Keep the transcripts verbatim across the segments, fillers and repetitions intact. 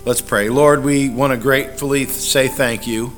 Let's pray. Lord, we want to gratefully say thank you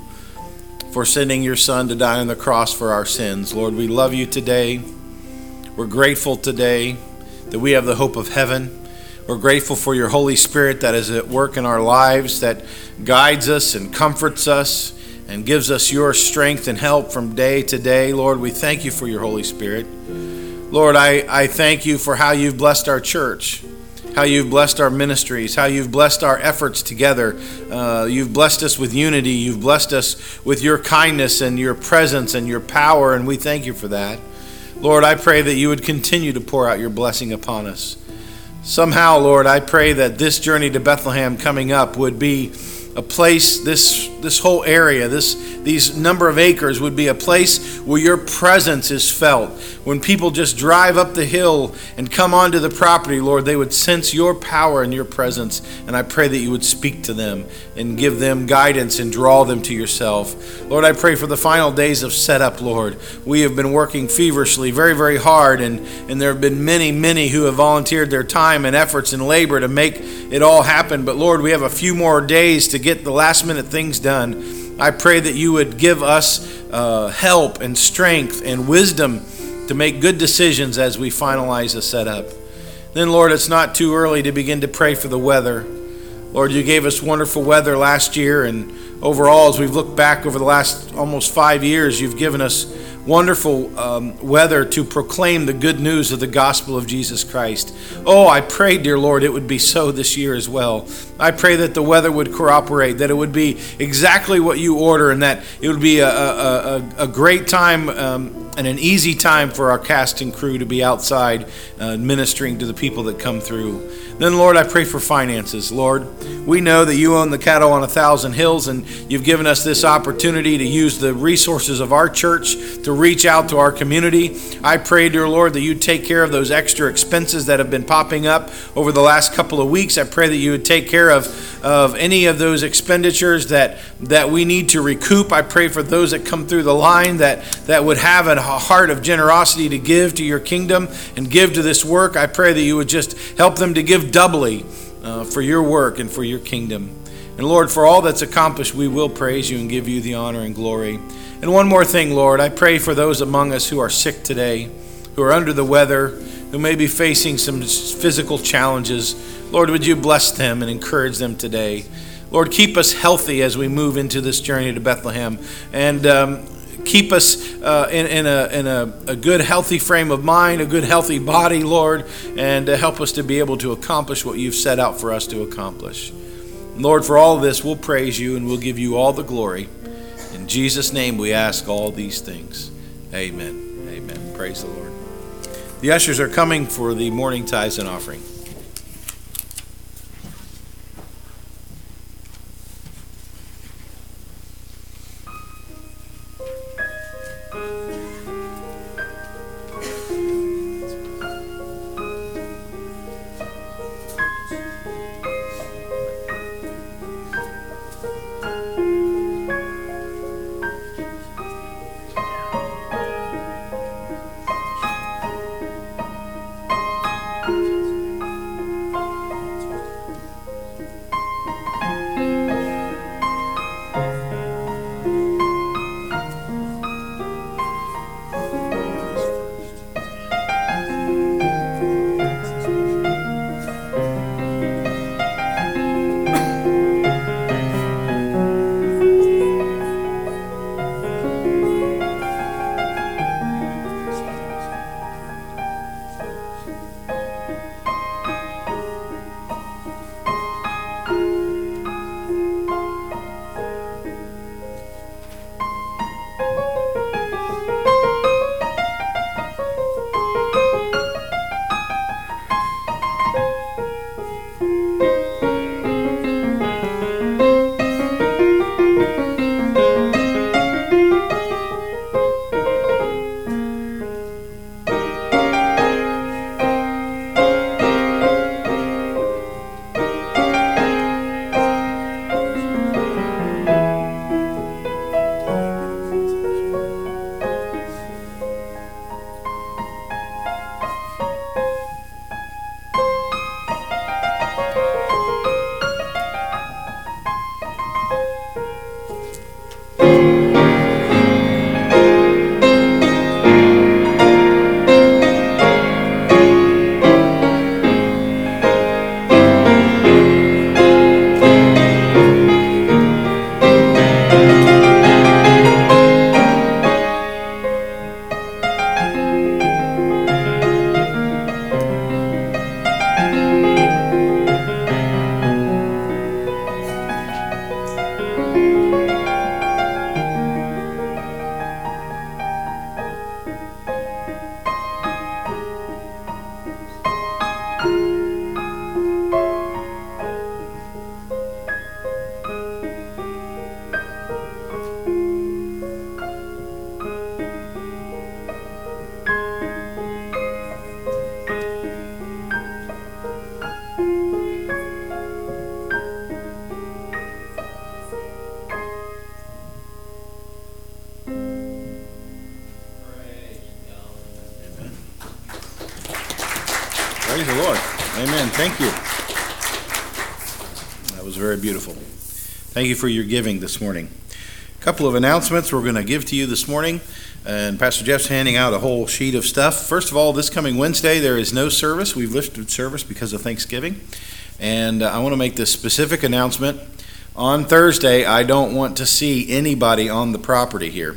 for sending your Son to die on the cross for our sins. Lord, we love you today. We're grateful today that we have the hope of heaven. We're grateful for your Holy Spirit that is at work in our lives, that guides us and comforts us and gives us your strength and help from day to day. Lord, we thank you for your Holy Spirit. Lord, I, I thank you for how you've blessed our church, how you've blessed our ministries, how you've blessed our efforts together. Uh, you've blessed us with unity. You've blessed us with your kindness and your presence and your power, and we thank you for that. Lord, I pray that you would continue to pour out your blessing upon us. Somehow, Lord, I pray that this journey to Bethlehem coming up would be a place, this this whole area, this these number of acres would be a place where your presence is felt. When people just drive up the hill and come onto the property, Lord, they would sense your power and your presence. And I pray that you would speak to them and give them guidance and draw them to yourself. Lord, I pray for the final days of setup, Lord. We have been working feverishly, very, very hard, and, and there have been many, many who have volunteered their time and efforts and labor to make it all happen. But Lord, we have a few more days to get the last minute things done. I pray that you would give us uh, help and strength and wisdom to make good decisions as we finalize the setup. Then, Lord, it's not too early to begin to pray for the weather. Lord, you gave us wonderful weather last year, and overall, as we've looked back over the last almost five years, you've given us wonderful um, weather to proclaim the good news of the gospel of Jesus Christ. Oh, I pray, dear Lord, it would be so this year as well. I pray that the weather would cooperate, that it would be exactly what you order, and that it would be a, a, a, a great time um, and an easy time for our cast and crew to be outside uh, ministering to the people that come through. Then, Lord, I pray for finances. Lord, we know that you own the cattle on a thousand hills, and you've given us this opportunity to use the resources of our church to reach out to our community. I pray, dear Lord, that you take care of those extra expenses that have been popping up over the last couple of weeks. I pray that you would take care of, of any of those expenditures that, that we need to recoup. I pray for those that come through the line that, that would have a heart of generosity to give to your kingdom and give to this work. I pray that you would just help them to give doubly uh, for your work and for your kingdom. And Lord, for all that's accomplished, we will praise you and give you the honor and glory. And one more thing, Lord, I pray for those among us who are sick today, who are under the weather, who may be facing some physical challenges. Lord, would you bless them and encourage them today? Lord, keep us healthy as we move into this journey to Bethlehem, and um, keep us uh, in, in, a, in a, a good, healthy frame of mind, a good, healthy body, Lord, and uh, help us to be able to accomplish what you've set out for us to accomplish. Lord, for all of this, we'll praise you and we'll give you all the glory. In Jesus' name we ask all these things. Amen. Amen. Praise the Lord. The ushers are coming for the morning tithes and offering. Amen. Thank you. That was very beautiful. Thank you for your giving this morning. A couple of announcements we're going to give to you this morning, and Pastor Jeff's handing out a whole sheet of stuff. First of all, this coming Wednesday, there is no service. We've lifted service because of Thanksgiving, and uh, I want to make this specific announcement. On Thursday, I don't want to see anybody on the property here.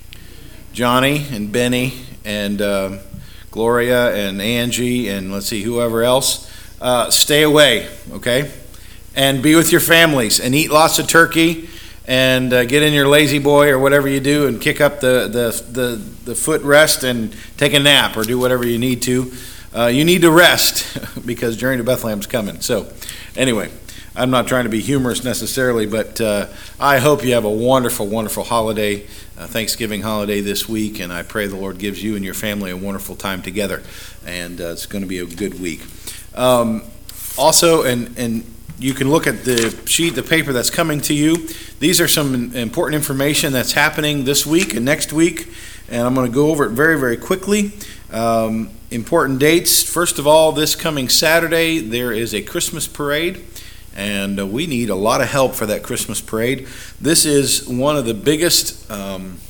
Johnny and Benny and uh, Gloria and Angie and let's see, whoever else, uh, stay away, okay? And be with your families and eat lots of turkey and uh, get in your lazy boy or whatever you do and kick up the, the, the, the footrest and take a nap or do whatever you need to. Uh, you need to rest because Journey to Bethlehem's coming. So anyway, I'm not trying to be humorous necessarily, but uh, I hope you have a wonderful, wonderful holiday, uh, Thanksgiving holiday this week, and I pray the Lord gives you and your family a wonderful time together, and uh, it's going to be a good week. Um, also, and, and you can look at the sheet, the paper that's coming to you. These are some important information that's happening this week and next week, and I'm going to go over it very, very quickly. Um, important dates. First of all, this coming Saturday, there is a Christmas parade. And uh, we need a lot of help for that Christmas parade. This is one of the biggest um,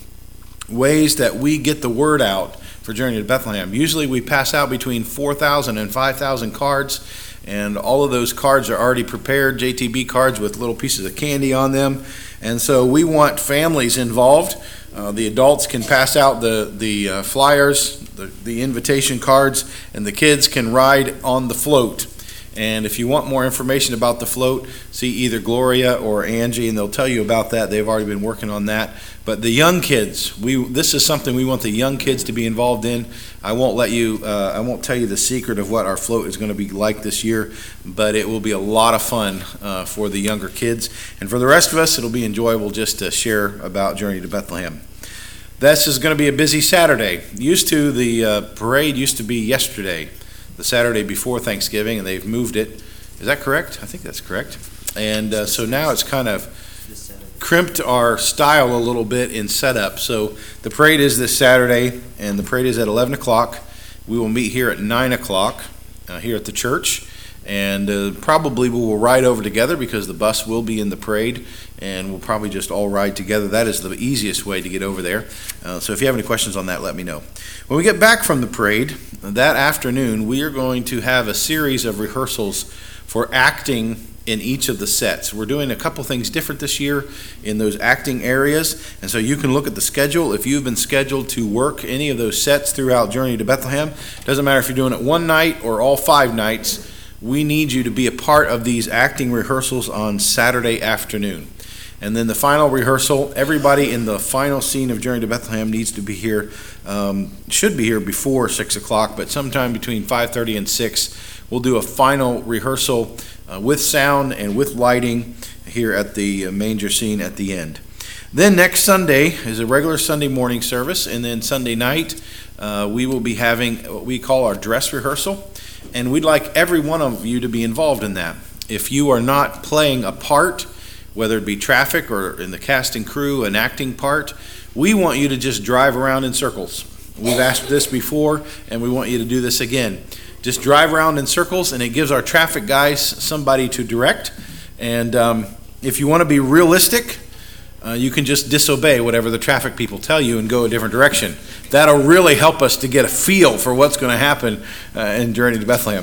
ways that we get the word out for Journey to Bethlehem. Usually we pass out between four thousand and five thousand cards, and all of those cards are already prepared, J T B cards with little pieces of candy on them. And so we want families involved. Uh, the adults can pass out the, the uh, flyers, the, the invitation cards, and the kids can ride on the float. And if you want more information about the float, see either Gloria or Angie, and they'll tell you about that. They've already been working on that. But the young kids, we this is something we want the young kids to be involved in. I won't let you, uh, I won't tell you the secret of what our float is going to be like this year, but it will be a lot of fun uh, for the younger kids. And for the rest of us, it'll be enjoyable just to share about Journey to Bethlehem. This is going to be a busy Saturday. Used to, the uh, parade used to be yesterday, the Saturday before Thanksgiving, and they've moved it. Is that correct? I think that's correct. And uh, so now it's kind of crimped our style a little bit in setup. So the parade is this Saturday, and the parade is at eleven o'clock. We will meet here at nine o'clock uh, here at the church, and uh, probably we will ride over together because the bus will be in the parade, and we'll probably just all ride together. That is the easiest way to get over there. Uh, so if you have any questions on that, let me know. When we get back from the parade, that afternoon, we are going to have a series of rehearsals for acting in each of the sets. We're doing a couple things different this year in those acting areas, and so you can look at the schedule. If you've been scheduled to work any of those sets throughout Journey to Bethlehem, doesn't matter if you're doing it one night or all five nights, we need you to be a part of these acting rehearsals on Saturday afternoon. And then the final rehearsal, everybody in the final scene of Journey to Bethlehem needs to be here, um, should be here before six o'clock, but sometime between five thirty and six, we'll do a final rehearsal uh, with sound and with lighting here at the manger scene at the end. Then next Sunday is a regular Sunday morning service, and then Sunday night uh, we will be having what we call our dress rehearsal, and we'd like every one of you to be involved in that. If you are not playing a part, whether it be traffic or in the cast and crew, an acting part, we want you to just drive around in circles. We've asked this before, and we want you to do this again. Just drive around in circles, and it gives our traffic guys somebody to direct. And um, if you want to be realistic, uh, you can just disobey whatever the traffic people tell you and go a different direction. That'll really help us to get a feel for what's going to happen uh, in Journey to Bethlehem.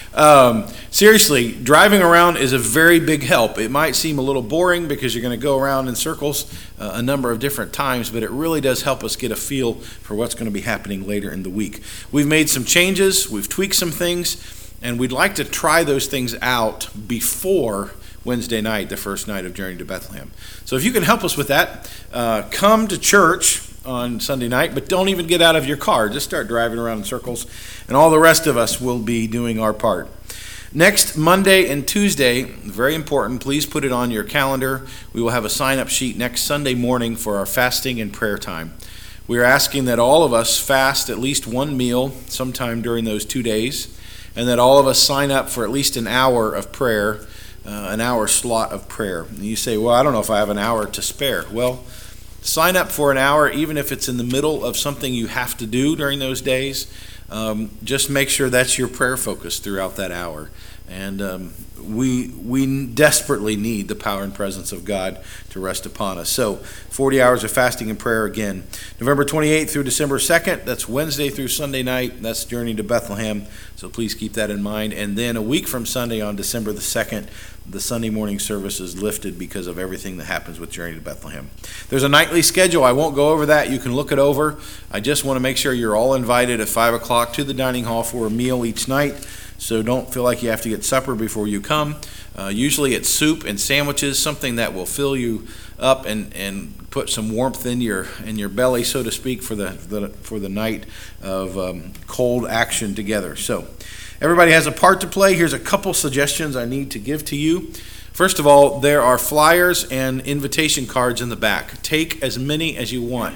Um, seriously, driving around is a very big help. It might seem a little boring because you're going to go around in circles uh, a number of different times, but it really does help us get a feel for what's going to be happening later in the week. We've made some changes, we've tweaked some things, and we'd like to try those things out before Wednesday night, the first night of Journey to Bethlehem. So if you can help us with that, uh, come to church on Sunday night, but don't even get out of your car. Just start driving around in circles, and all the rest of us will be doing our part. Next Monday and Tuesday, very important, please put it on your calendar. We will have a sign-up sheet next Sunday morning for our fasting and prayer time. We are asking that all of us fast at least one meal sometime during those two days, and that all of us sign up for at least an hour of prayer, uh, an hour slot of prayer. And you say, well, I don't know if I have an hour to spare. Well, sign up for an hour, even if it's in the middle of something you have to do during those days. um, just make sure that's your prayer focus throughout that hour. And um, we we desperately need the power and presence of God to rest upon us. So forty hours of fasting and prayer again. November twenty-eighth through December second, that's Wednesday through Sunday night. That's Journey to Bethlehem. So please keep that in mind. And then a week from Sunday on December the second, the Sunday morning service is lifted because of everything that happens with Journey to Bethlehem. There's a nightly schedule. I won't go over that. You can look it over. I just want to make sure you're all invited at five o'clock to the dining hall for a meal each night. So don't feel like you have to get supper before you come. Uh, usually it's soup and sandwiches, something that will fill you up and, and put some warmth in your in your belly, so to speak, for the, the for the night of um, cold action together. So everybody has a part to play. Here's a couple suggestions I need to give to you. First of all, there are flyers and invitation cards in the back. Take as many as you want.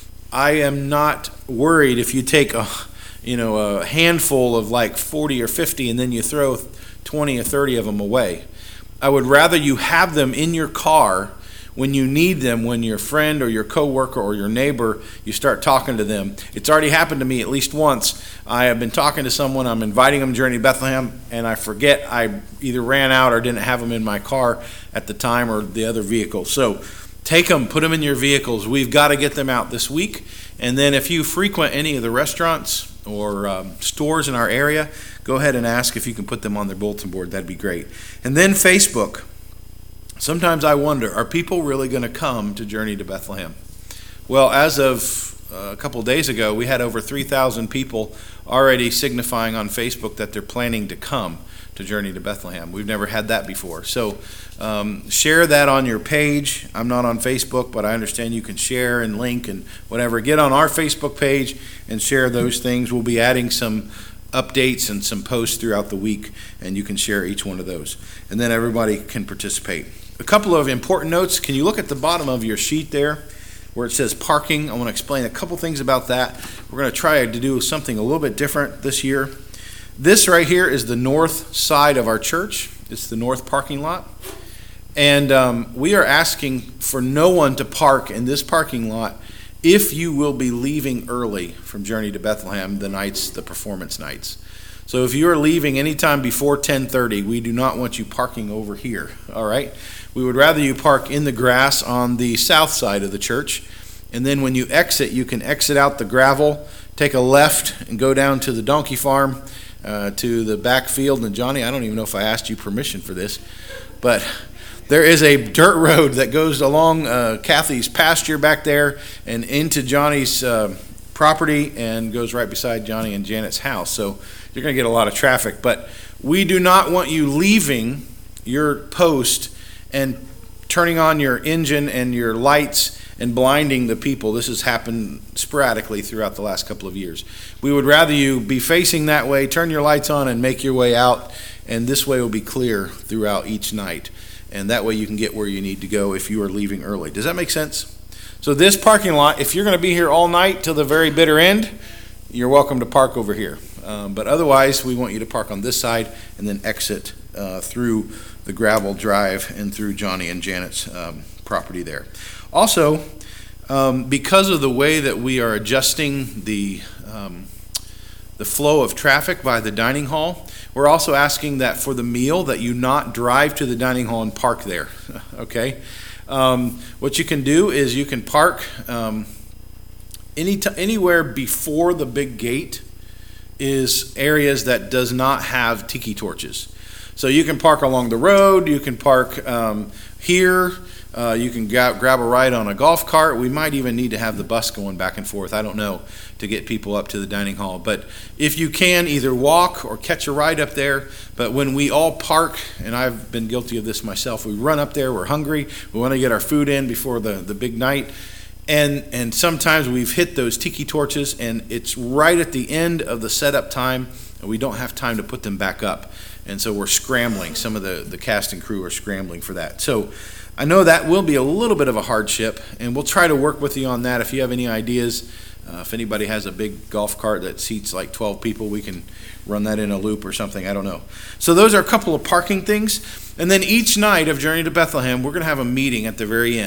I am not worried if you take a you know, a handful of like forty or fifty and then you throw twenty or thirty of them away. I would rather you have them in your car when you need them, when your friend or your coworker or your neighbor, you start talking to them. It's already happened to me at least once. I have been talking to someone, I'm inviting them to Journey to Bethlehem, and I forget I either ran out or didn't have them in my car at the time or the other vehicle. So take them, put them in your vehicles. We've got to get them out this week. And then if you frequent any of the restaurants or um, stores in our area, go ahead and ask if you can put them on their bulletin board. That'd be great. And then Facebook. Sometimes I wonder, are people really going to come to Journey to Bethlehem? Well, as of uh, a couple days ago, we had over three thousand people already signifying on Facebook that they're planning to come to Journey to Bethlehem. We've never had that before. So um, share that on your page. I'm not on Facebook, but I understand you can share and link and whatever. Get on our Facebook page and share those things. We'll be adding some updates and some posts throughout the week, and you can share each one of those. And then everybody can participate. A couple of important notes. Can you look at the bottom of your sheet there where it says parking? I want to explain a couple things about that. We're going to try to do something a little bit different this year. This right here is the north side of our church. It's the north parking lot. And um, we are asking for no one to park in this parking lot if you will be leaving early from Journey to Bethlehem the nights, the performance nights. So if you are leaving anytime before ten thirty, we do not want you parking over here, all right? We would rather you park in the grass on the south side of the church. And then when you exit, you can exit out the gravel, take a left, and go down to the donkey farm, uh, to the back field. And Johnny, I don't even know if I asked you permission for this, but there is a dirt road that goes along uh, Kathy's pasture back there and into Johnny's uh, property and goes right beside Johnny and Janet's house. So you're going to get a lot of traffic. But we do not want you leaving your post and turning on your engine and your lights and blinding the people. This has happened sporadically throughout the last couple of years. We would rather you be facing that way, turn your lights on, and make your way out. And this way will be clear throughout each night. And that way you can get where you need to go if you are leaving early. Does that make sense? So this parking lot, if you're going to be here all night till the very bitter end, you're welcome to park over here. Um, but otherwise, we want you to park on this side and then exit uh, through the gravel drive and through Johnny and Janet's um, property there. Also, um, because of the way that we are adjusting the um, the flow of traffic by the dining hall, we're also asking that for the meal that you not drive to the dining hall and park there, okay? Um, what you can do is you can park um, any t- anywhere before the big gate is areas that does not have tiki torches. So you can park along the road, you can park um, here, uh, you can grab, grab a ride on a golf cart. We might even need to have the bus going back and forth, I don't know, to get people up to the dining hall. But if you can, either walk or catch a ride up there. But when we all park, and I've been guilty of this myself, we run up there, we're hungry, we want to get our food in before the, the big night. And and sometimes we've hit those tiki torches, and it's right at the end of the setup time, and we don't have time to put them back up. And so we're scrambling. Some of the, the cast and crew are scrambling for that. So I know that will be a little bit of a hardship, and we'll try to work with you on that. If you have any ideas, uh, if anybody has a big golf cart that seats like twelve people, we can run that in a loop or something. I don't know. So those are a couple of parking things. And then each night of Journey to Bethlehem, we're going to have a meeting at the very end.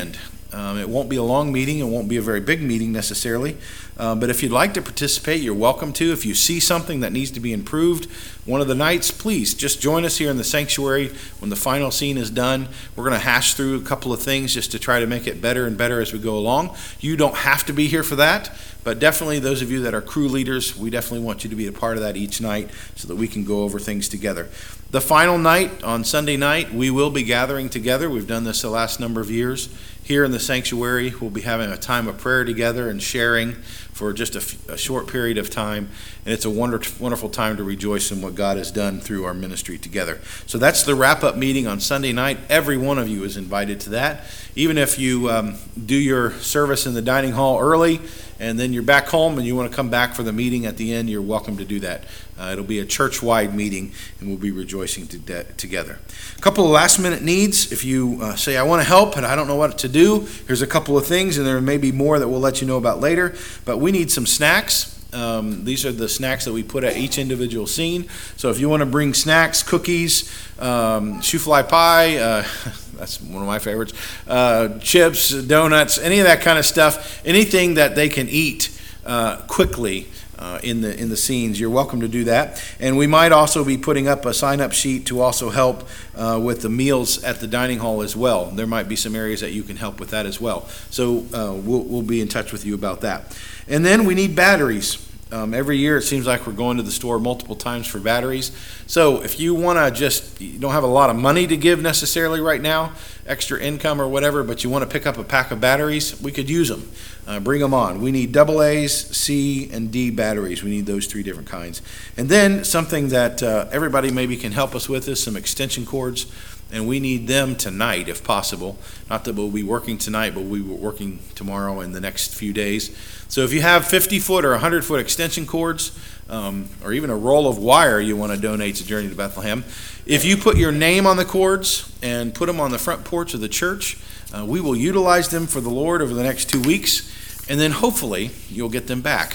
Um, it won't be a long meeting. It won't be a very big meeting necessarily. Uh, but if you'd like to participate, you're welcome to. If you see something that needs to be improved one of the nights, please just join us here in the sanctuary when the final scene is done. We're going to hash through a couple of things just to try to make it better and better as we go along. You don't have to be here for that, but definitely those of you that are crew leaders, we definitely want you to be a part of that each night so that we can go over things together. The final night, on Sunday night, we will be gathering together. We've done this the last number of years. Here in the sanctuary, we'll be having a time of prayer together and sharing for just a, f- a short period of time. And it's a wonder- wonderful time to rejoice in what God has done through our ministry together. So that's the wrap-up meeting on Sunday night. Every one of you is invited to that. Even if you um, do your service in the dining hall early and then you're back home and you want to come back for the meeting at the end, you're welcome to do that. Uh, it'll be a church-wide meeting, and we'll be rejoicing to de- together. A couple of last-minute needs. If you uh, say, I want to help, and I don't know what to do, here's a couple of things, and there may be more that we'll let you know about later. But we need some snacks. Um, these are the snacks that we put at each individual scene. So if you want to bring snacks, cookies, um, shoe fly pie, uh, that's one of my favorites, uh, chips, donuts, any of that kind of stuff, anything that they can eat uh, quickly, Uh, in the in the scenes, you're welcome to do that. And we might also be putting up a sign-up sheet to also help uh, with the meals at the dining hall as well. There might be some areas that you can help with that as well. So uh, we'll we'll be in touch with you about that. And then we need batteries. Um, every year it seems like we're going to the store multiple times for batteries. So if you want to just, you don't have a lot of money to give necessarily right now, extra income or whatever, but you want to pick up a pack of batteries, we could use them. Uh, bring them on. We need double A's, C, and D batteries. We need those three different kinds. And then something that uh, everybody maybe can help us with is some extension cords, and we need them tonight if possible. Not that we'll be working tonight, but we'll be working tomorrow and the next few days. So if you have fifty-foot or one hundred-foot extension cords, um, or even a roll of wire you want to donate to Journey to Bethlehem, if you put your name on the cords and put them on the front porch of the church, uh, we will utilize them for the Lord over the next two weeks. And then hopefully you'll get them back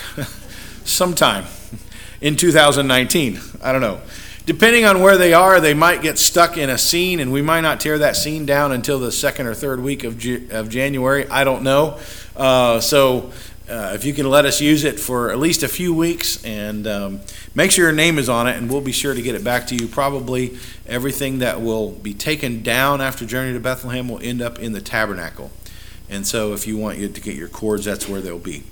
sometime in two thousand nineteen. I don't know. Depending on where they are, they might get stuck in a scene, and we might not tear that scene down until the second or third week of, G- of January. I don't know. Uh, so uh, if you can let us use it for at least a few weeks, and um, make sure your name is on it, and we'll be sure to get it back to you. Probably everything that will be taken down after Journey to Bethlehem will end up in the tabernacle. And so if you want you to get your cords, that's where they'll be.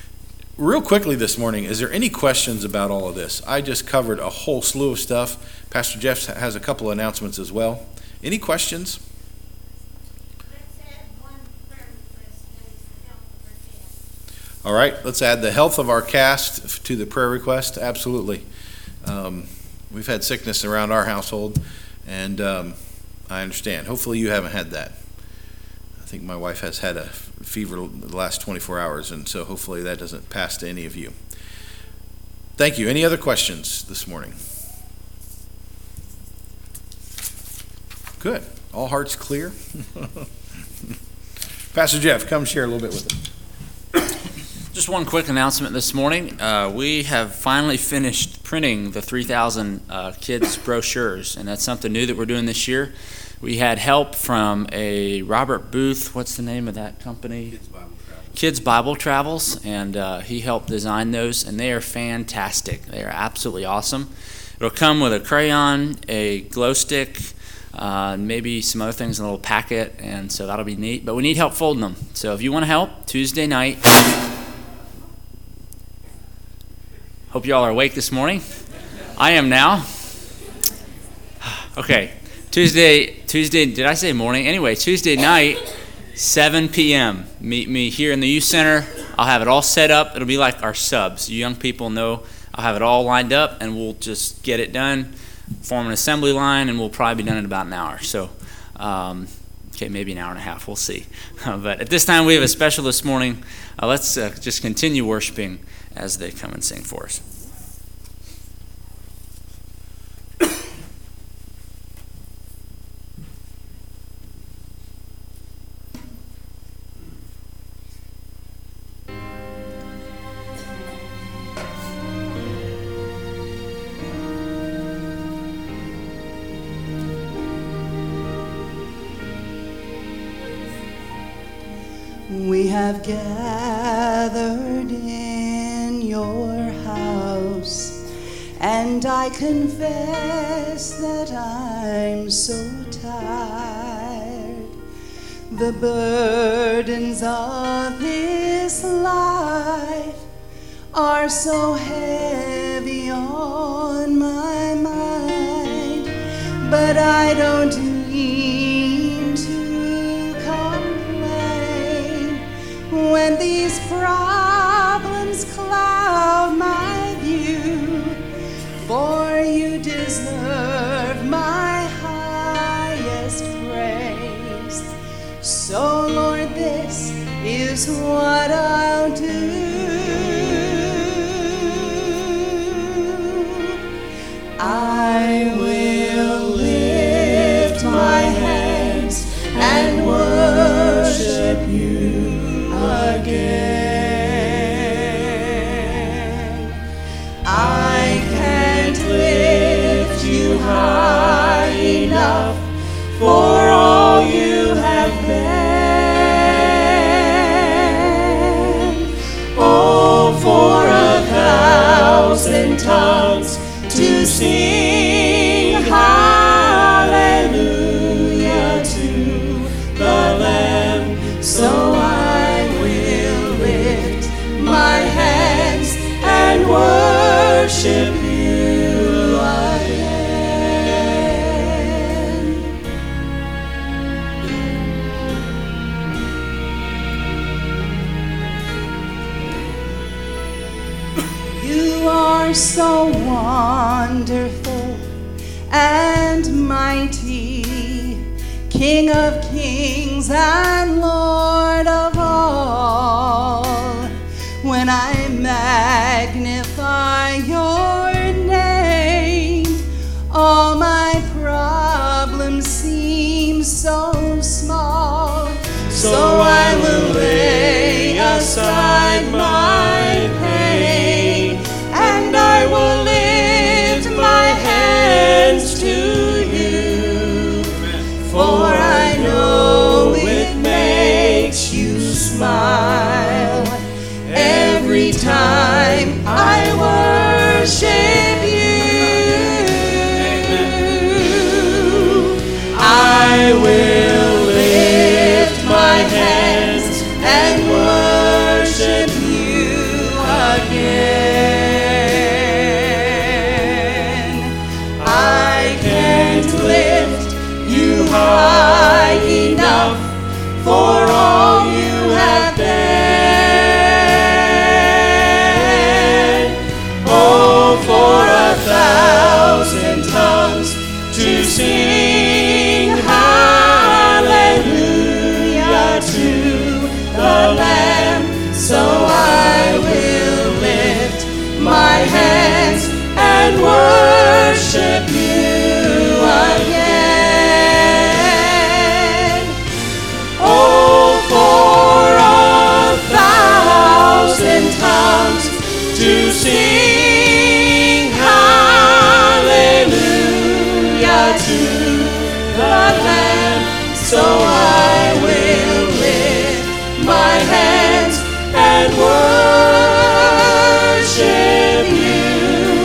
Real quickly this morning, is there any questions about all of this? I just covered a whole slew of stuff. Pastor Jeff has a couple of announcements as well. Any questions? Let's add one prayer request, that is the health of our cast. All right, let's add the health of our cast to the prayer request. Absolutely. Um, we've had sickness around our household, and um, I understand. Hopefully you haven't had that. I think my wife has had a fever the last twenty-four hours, and so hopefully that doesn't pass to any of you. Thank you. Any other questions this morning? Good. All hearts clear? Pastor Jeff, come share a little bit with us. Just one quick announcement this morning. Uh, we have finally finished printing the three thousand uh, kids brochures, and that's something new that we're doing this year. We had help from a Robert Booth, what's the name of that company? Kids Bible Travels. Kids Bible Travels, and uh, he helped design those, and they are fantastic. They are absolutely awesome. It'll come with a crayon, a glow stick, uh, maybe some other things in a little packet, and so that'll be neat. But we need help folding them. So if you want to help, Tuesday night. Hope you all are awake this morning. I am now. Okay. Tuesday, Tuesday, did I say morning? Anyway, Tuesday night, seven p.m. Meet me here in the youth center. I'll have it all set up. It'll be like our subs. You young people know I'll have it all lined up, and we'll just get it done, form an assembly line, and we'll probably be done in about an hour. So, um, okay, maybe an hour and a half. We'll see. Uh, but at this time, we have a special this morning. Uh, let's uh, just continue worshiping as they come and sing for us. We have gathered in your house, and I confess that I'm so tired. The burdens of this life are so heavy on my mind, but I don't mean to complain when these problems cloud my view, for you deserve my highest praise. So Lord, this is what I'll do. I will lift my hands and worship you again. I can't lift you high enough for all you have been. Oh, for a thousand tongues to sing hallelujah to the Lamb. So I will lift my hands and worship you again. You are so wonderful and mighty, King of kings and Lord of all. When I magnify your name, all my problems seem so small. So I will lay aside my pain, and I will lift my hands to you, for I know it makes you smile every time I worship you. I will lift my hands and worship you again. I can't lift you high enough for all you have been. Oh, for a thousand tongues to sing hallelujah to the Lamb. So I will lift my hands and worship you again. Oh, for a thousand tongues to sing hallelujah to the Lamb. So I will lift my hands and worship you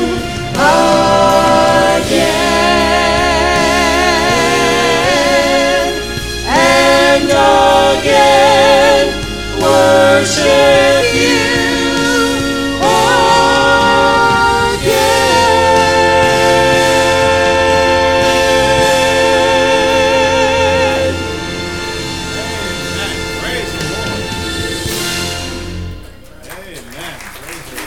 again and again. Worship you again. Praise the Lord. Amen. Praise the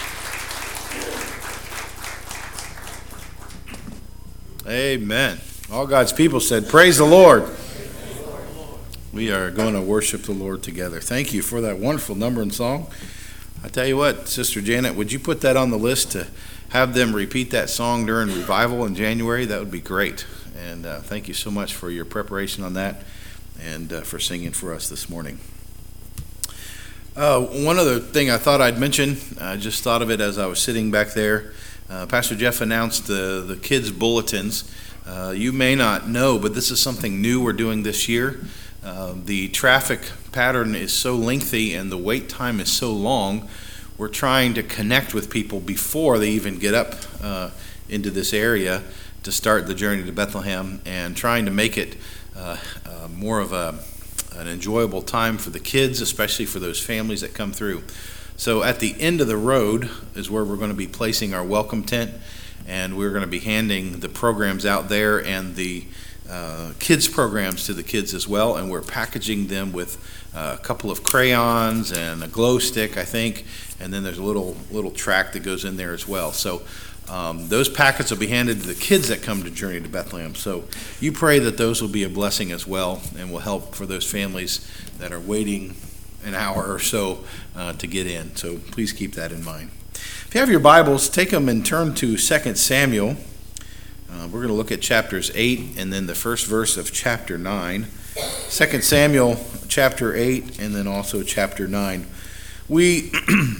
Lord. Amen. All God's people said, praise the Lord. We are going to worship the Lord together. Thank you for that wonderful number and song. I tell you what, Sister Janet, would you put that on the list to have them repeat that song during revival in January? That would be great. And uh, thank you so much for your preparation on that and uh, for singing for us this morning. Uh, one other thing I thought I'd mention, I just thought of it as I was sitting back there. Uh, Pastor Jeff announced the, the kids' bulletins. Uh, you may not know, but this is something new we're doing this year. uh, the traffic pattern is so lengthy and the wait time is so long, we're trying to connect with people before they even get up uh, into this area to start the journey to Bethlehem, and trying to make it uh, uh, more of a, an enjoyable time for the kids, especially for those families that come through. So at the end of the road is where we're going to be placing our welcome tent, and we're going to be handing the programs out there and the uh, kids programs to the kids as well, and we're packaging them with uh, a couple of crayons and a glow stick, I think, and then there's a little little track that goes in there as well. So um, those packets will be handed to the kids that come to Journey to Bethlehem. So you pray that those will be a blessing as well and will help for those families that are waiting an hour or so uh, to get in. So please keep that in mind. If you have your Bibles, take them and turn to Second Samuel. Uh, we're going to look at chapters eight and then the first verse of chapter nine. Second Samuel chapter eight and then also chapter nine. We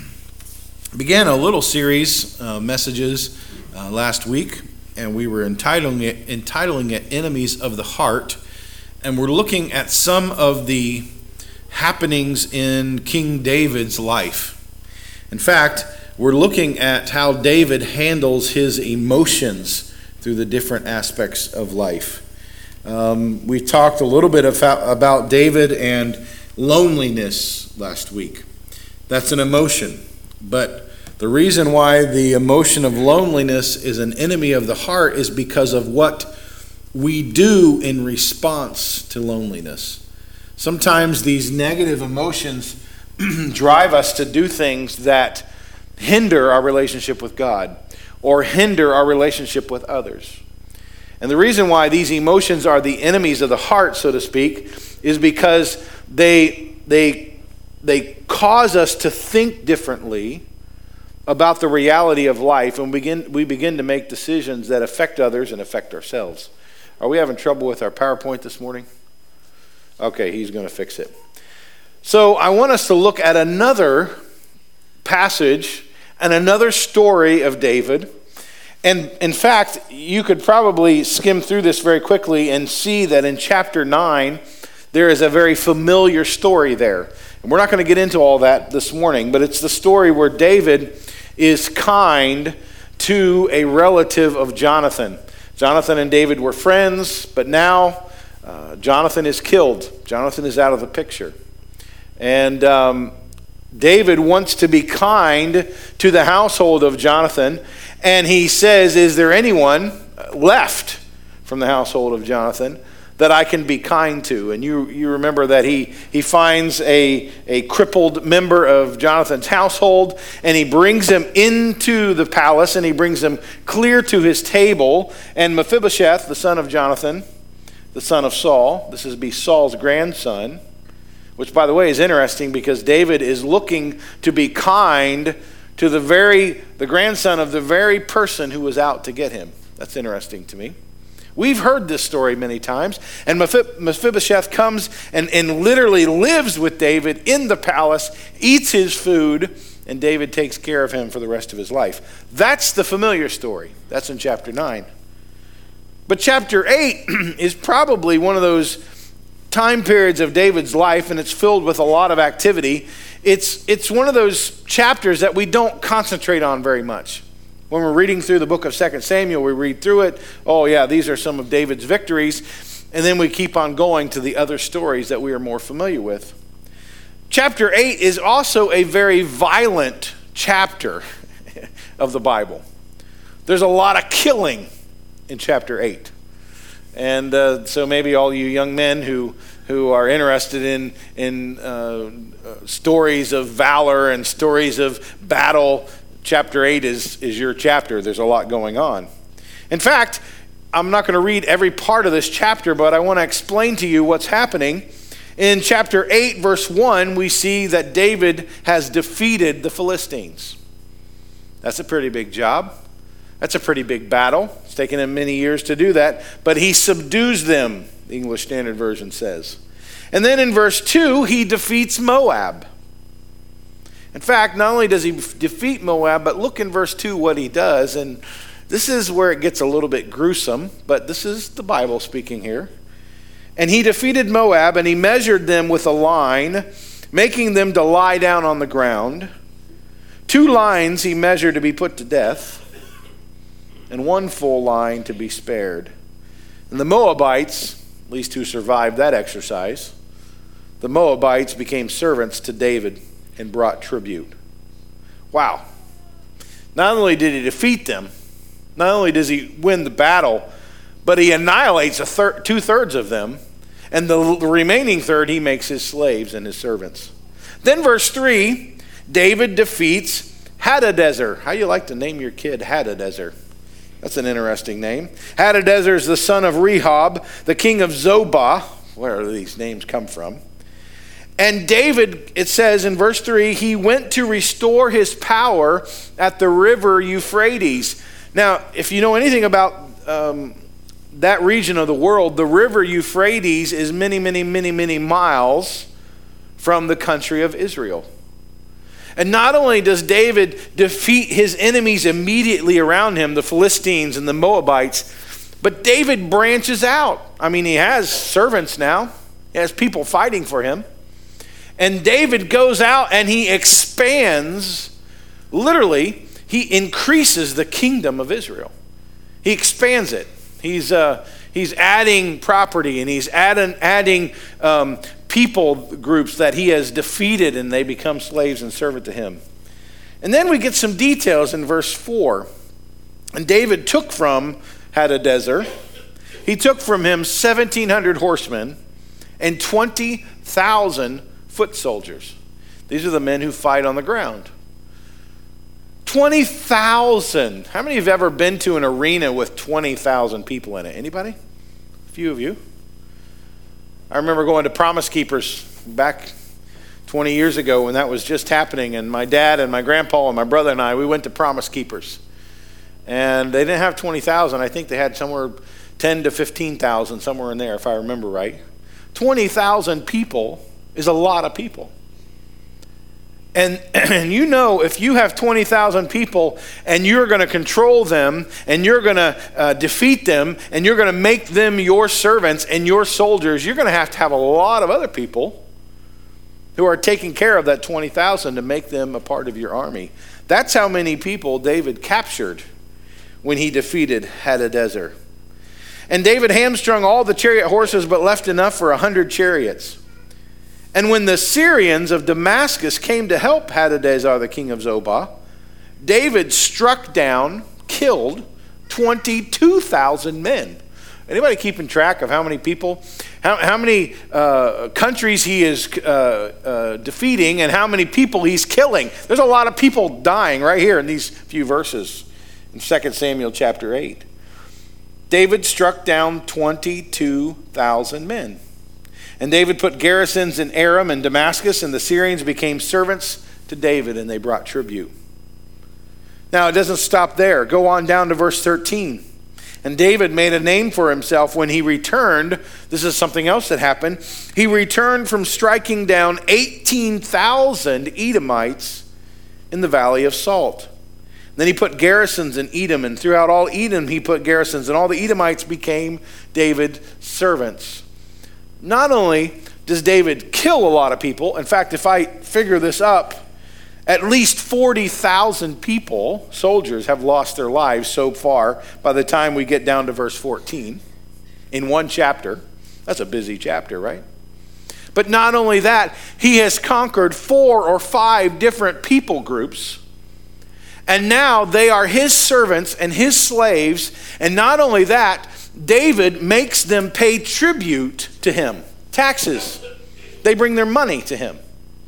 began a little series of uh, messages uh, last week, and we were entitling it, entitling it Enemies of the Heart, and we're looking at some of the happenings in King David's life. In fact, we're looking at how David handles his emotions through the different aspects of life. Um, we talked a little bit about, about David and loneliness last week. That's an emotion, but the reason why the emotion of loneliness is an enemy of the heart is because of what we do in response to loneliness. Sometimes these negative emotions drive us to do things that hinder our relationship with God or hinder our relationship with others. And the reason why these emotions are the enemies of the heart, so to speak, is because they they they cause us to think differently about the reality of life, and we begin we begin to make decisions that affect others and affect ourselves. Are we having trouble with our PowerPoint this morning? Okay, he's going to fix it. So I want us to look at another passage and another story of David. And in fact, you could probably skim through this very quickly and see that in chapter nine, there is a very familiar story there. And we're not going to get into all that this morning, but it's the story where David is kind to a relative of Jonathan. Jonathan and David were friends, but now uh, Jonathan is killed. Jonathan is out of the picture. And um, David wants to be kind to the household of Jonathan, and he says, is there anyone left from the household of Jonathan that I can be kind to? And you you remember that he, he finds a, a crippled member of Jonathan's household, and he brings him into the palace, and he brings him clear to his table. And Mephibosheth, the son of Jonathan, the son of Saul, this is be Saul's grandson, which, by the way, is interesting because David is looking to be kind to the very the grandson of the very person who was out to get him. That's interesting to me. We've heard this story many times, and Mephibosheth comes and, and literally lives with David in the palace, eats his food, and David takes care of him for the rest of his life. That's the familiar story. That's in chapter nine. But chapter eight is probably one of those time periods of David's life, and it's filled with a lot of activity. It's, it's one of those chapters that we don't concentrate on very much. When we're reading through the book of Second Samuel, we read through it. Oh yeah, these are some of David's victories. And then we keep on going to the other stories that we are more familiar with. Chapter eight is also a very violent chapter of the Bible. There's a lot of killing in chapter eight. And uh, so maybe all you young men who who are interested in, in uh, uh, stories of valor and stories of battle, chapter eight is, is your chapter. There's a lot going on. In fact, I'm not going to read every part of this chapter, but I want to explain to you what's happening. In chapter eight, verse one, we see that David has defeated the Philistines. That's a pretty big job. That's a pretty big battle. It's taken him many years to do that, but he subdues them, the English Standard Version says. And then in verse two, he defeats Moab. In fact, not only does he defeat Moab, but look in verse two what he does. And this is where it gets a little bit gruesome, but this is the Bible speaking here. And he defeated Moab, and he measured them with a line, making them to lie down on the ground. Two lines he measured to be put to death, and one full line to be spared. And the Moabites, at least who survived that exercise, the Moabites became servants to David and brought tribute. Wow. Not only did he defeat them, not only does he win the battle, but he annihilates a thir- two-thirds of them, and the, the remaining third he makes his slaves and his servants. Then verse three, David defeats Hadadezer. How you like to name your kid Hadadezer? That's an interesting name. Hadadezer is the son of Rehob, the king of Zobah. Where do these names come from? And David, it says in verse three, he went to restore his power at the river Euphrates. Now, if you know anything about um, that region of the world, the river Euphrates is many, many, many, many miles from the country of Israel. And not only does David defeat his enemies immediately around him, the Philistines and the Moabites, but David branches out. I mean, he has servants now. He has people fighting for him. And David goes out and he expands, literally, he increases the kingdom of Israel. He expands it. He's uh, he's adding property, and he's adding, adding um, people groups that he has defeated, and they become slaves and servant to him. And then we get some details in verse four. And David took from Hadadezer, he took from him seventeen hundred horsemen and twenty thousand foot soldiers. These are the men who fight on the ground. twenty thousand. How many have ever been to an arena with twenty thousand people in it? Anybody? A few of you. I remember going to Promise Keepers back twenty years ago when that was just happening, and my dad and my grandpa and my brother and I, we went to Promise Keepers. And they didn't have twenty thousand. I think they had somewhere ten to fifteen thousand, somewhere in there, if I remember right. twenty thousand people is a lot of people. And, and you know, if you have twenty thousand people and you're going to control them and you're going to uh, defeat them and you're going to make them your servants and your soldiers, you're going to have to have a lot of other people who are taking care of that twenty thousand to make them a part of your army. That's how many people David captured when he defeated Hadadezer. And David hamstrung all the chariot horses but left enough for a hundred chariots. And when the Syrians of Damascus came to help Hadadezer, the king of Zobah, David struck down, killed twenty-two thousand men. Anybody keeping track of how many people, how, how many uh, countries he is uh, uh, defeating and how many people he's killing? There's a lot of people dying right here in these few verses in Second Samuel chapter eight. David struck down twenty-two thousand men. And David put garrisons in Aram and Damascus, and the Syrians became servants to David, and they brought tribute. Now, it doesn't stop there. Go on down to verse thirteen. And David made a name for himself when he returned. This is something else that happened. He returned from striking down eighteen thousand Edomites in the Valley of Salt. Then he put garrisons in Edom, and throughout all Edom he put garrisons, and all the Edomites became David's servants. Not only does David kill a lot of people, in fact, if I figure this up, at least forty thousand people, soldiers, have lost their lives so far by the time we get down to verse fourteen in one chapter. That's a busy chapter, right? But not only that, he has conquered four or five different people groups. And now they are his servants and his slaves. And not only that, David makes them pay tribute to him, taxes. They bring their money to him.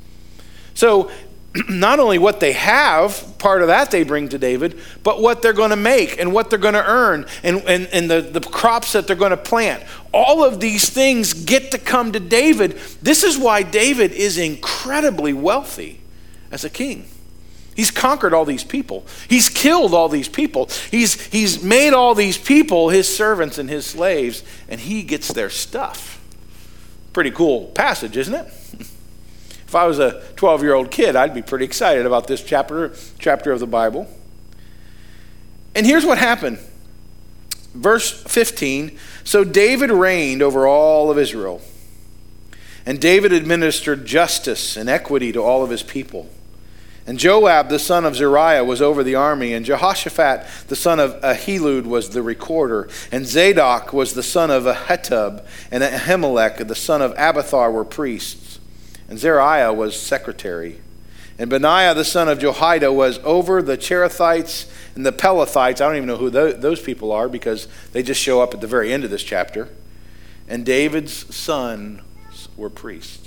So not only what they have, part of that they bring to David, but what they're going to make and what they're going to earn and, and, and the, the crops that they're going to plant. All of these things get to come to David. This is why David is incredibly wealthy as a king. He's conquered all these people. He's killed all these people. He's, he's made all these people his servants and his slaves, and he gets their stuff. Pretty cool passage, isn't it? If I was a twelve-year-old kid, I'd be pretty excited about this chapter, chapter of the Bible. And here's what happened. verse fifteen, so David reigned over all of Israel. And David administered justice and equity to all of his people. And Joab, the son of Zeruiah, was over the army. And Jehoshaphat, the son of Ahilud, was the recorder. And Zadok was the son of Ahitub. And Ahimelech, the son of Abiathar, were priests. And Zeruiah was secretary. And Benaiah, the son of Jehoiada, was over the Cherethites and the Pelethites. I don't even know who those people are because they just show up at the very end of this chapter. And David's sons were priests.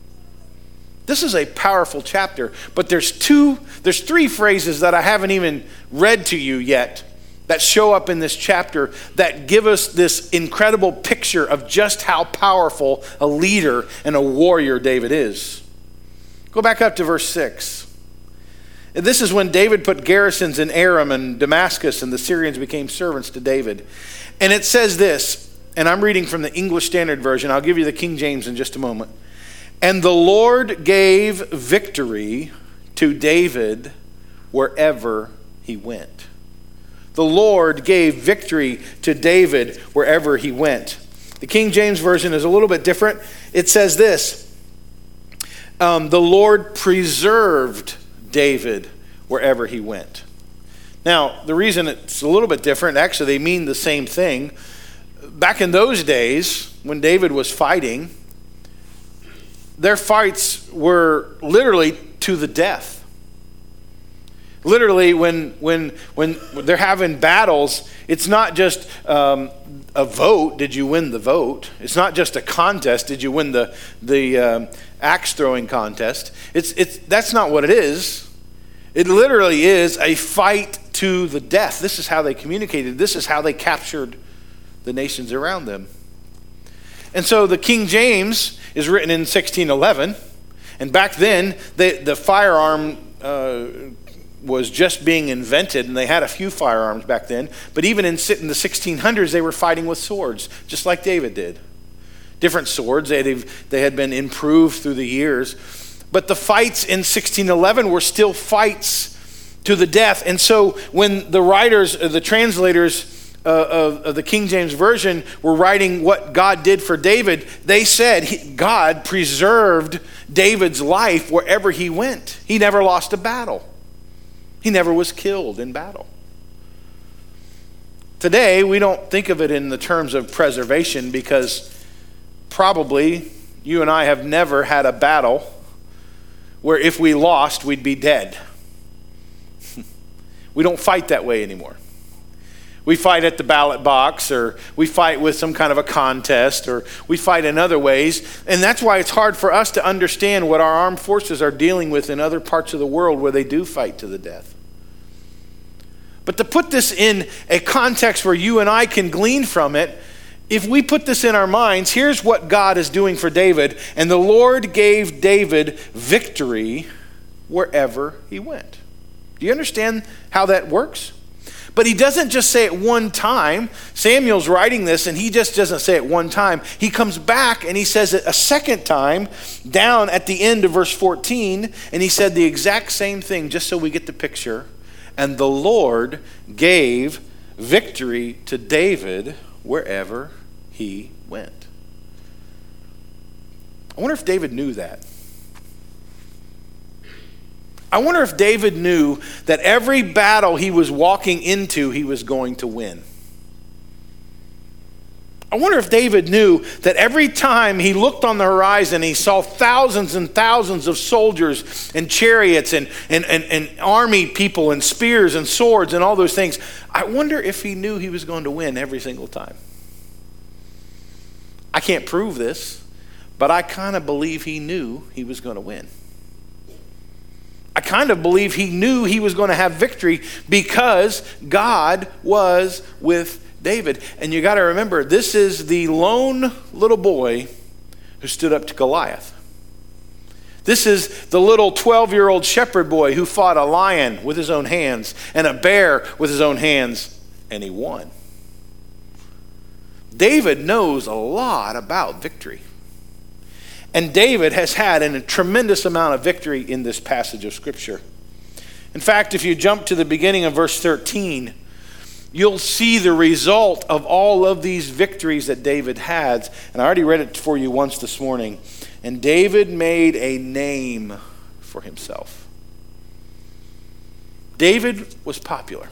This is a powerful chapter, but there's two, there's three phrases that I haven't even read to you yet that show up in this chapter that give us this incredible picture of just how powerful a leader and a warrior David is. Go back up to verse six. This is when David put garrisons in Aram and Damascus, and the Syrians became servants to David. And it says this, and I'm reading from the English Standard Version. I'll give you the King James in just a moment. And the Lord gave victory to David wherever he went. The Lord gave victory to David wherever he went. The King James Version is a little bit different. It says this, um, the Lord preserved David wherever he went. Now, the reason it's a little bit different, actually they mean the same thing. Back in those days, when David was fighting, their fights were literally to the death. Literally, when when when they're having battles, it's not just um, a vote. Did you win the vote? It's not just a contest. Did you win the the um, axe throwing contest? It's it's that's not what it is. It literally is a fight to the death. This is how they communicated. This is how they captured the nations around them. And so the King James is written in sixteen eleven, and back then the the firearm uh, was just being invented, and they had a few firearms back then. But even in, in the sixteen hundreds, they were fighting with swords, just like David did. Different swords, they they had been improved through the years, but the fights in sixteen eleven were still fights to the death. And so when the writers, the translators Uh, of, of the King James Version were writing what God did for David, they said he, God preserved David's life wherever he went. He never lost a battle. He never was killed in battle. Today, we don't think of it in the terms of preservation because probably you and I have never had a battle where if we lost, we'd be dead. We don't fight that way anymore. We fight at the ballot box, or we fight with some kind of a contest, or we fight in other ways. And that's why it's hard for us to understand what our armed forces are dealing with in other parts of the world where they do fight to the death. But to put this in a context where you and I can glean from it, if we put this in our minds, here's what God is doing for David. And the Lord gave David victory wherever he went. Do you understand how that works? But he doesn't just say it one time. Samuel's writing this, and he just doesn't say it one time. He comes back, and he says it a second time down at the end of verse fourteen, and he said the exact same thing, just so we get the picture. And the Lord gave victory to David wherever he went. I wonder if David knew that. I wonder if David knew that every battle he was walking into, he was going to win. I wonder if David knew that every time he looked on the horizon, he saw thousands and thousands of soldiers and chariots and, and, and, and army people and spears and swords and all those things. I wonder if he knew he was going to win every single time. I can't prove this, but I kind of believe he knew he was going to win. I kind of believe he knew he was going to have victory because God was with David. And you got to remember, this is the lone little boy who stood up to Goliath. This is the little twelve-year-old shepherd boy who fought a lion with his own hands and a bear with his own hands, and he won. David knows a lot about victory. And David has had a tremendous amount of victory in this passage of Scripture. In fact, if you jump to the beginning of verse thirteen, you'll see the result of all of these victories that David had. And I already read it for you once this morning. And David made a name for himself. David was popular.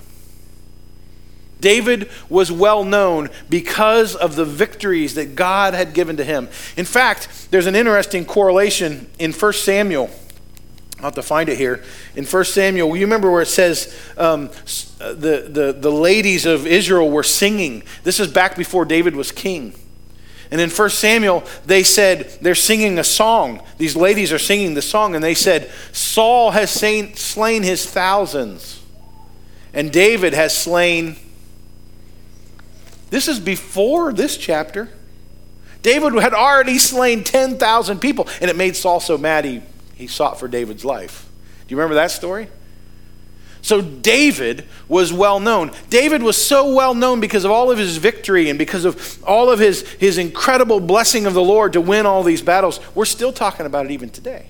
David was well known because of the victories that God had given to him. In fact, there's an interesting correlation in First Samuel. I'll have to find it here. In First Samuel, you remember where it says um, the, the, the ladies of Israel were singing. This is back before David was king. And in First Samuel, they said, they're singing a song. These ladies are singing the song, and they said, Saul has slain, slain his thousands, and David has slain. This is before this chapter. David had already slain ten thousand people, and it made Saul so mad he, he sought for David's life. Do you remember that story? So David was well known. David was so well known because of all of his victory and because of all of his, his incredible blessing of the Lord to win all these battles. We're still talking about it even today.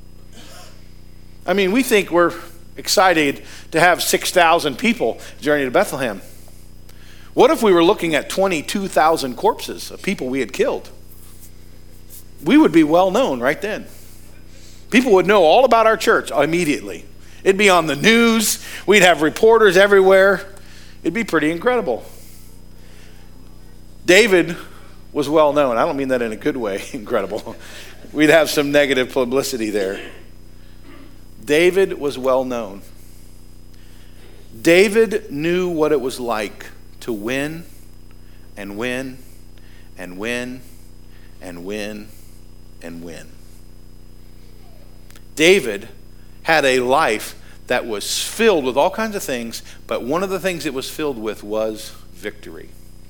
I mean, we think we're excited to have six thousand people journey to Bethlehem. What if we were looking at twenty-two thousand corpses of people we had killed? We would be well known right then. People would know all about our church immediately. It'd be on the news. We'd have reporters everywhere. It'd be pretty incredible. David was well known. I don't mean that in a good way, incredible. We'd have some negative publicity there. David was well known. David knew what it was like to win and win and win and win and win. David had a life that was filled with all kinds of things, but one of the things it was filled with was victory.